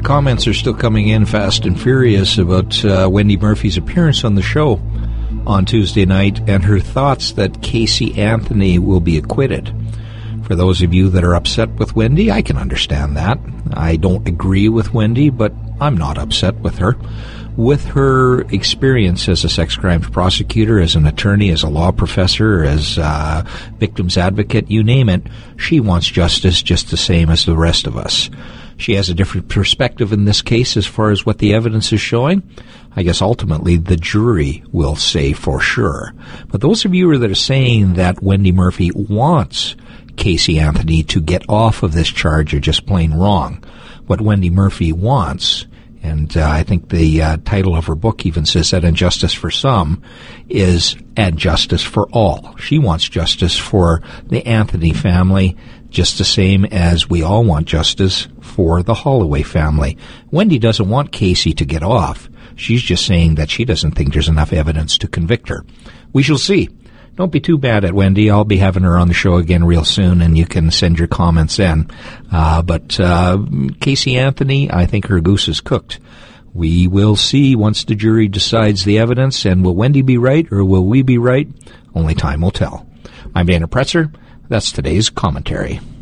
Comments are still coming in fast and furious about Wendy Murphy's appearance on the show on Tuesday night and her thoughts that Casey Anthony will be acquitted. For those of you that are upset with Wendy, I can understand that. I don't agree with Wendy, but I'm not upset with her. With her experience as a sex crimes prosecutor, as an attorney, as a law professor, as a victim's advocate, you name it, she wants justice just the same as the rest of us. She has a different perspective in this case as far as what the evidence is showing. I guess ultimately the jury will say for sure. But those of you that are saying that Wendy Murphy wants Casey Anthony to get off of this charge are just plain wrong. What Wendy Murphy wants, and I think the title of her book even says that, And Justice for Some, is And Justice for All. She wants justice for the Anthony family, just the same as we all want justice for the Holloway family. Wendy doesn't want Casey to get off. She's just saying that she doesn't think there's enough evidence to convict her. We shall see. Don't be too bad at Wendy. I'll be having her on the show again real soon, and you can send your comments in. But Casey Anthony, I think her goose is cooked. We will see once the jury decides the evidence, and will Wendy be right or will we be right? Only time will tell. I'm Dana Pretzer. That's today's commentary.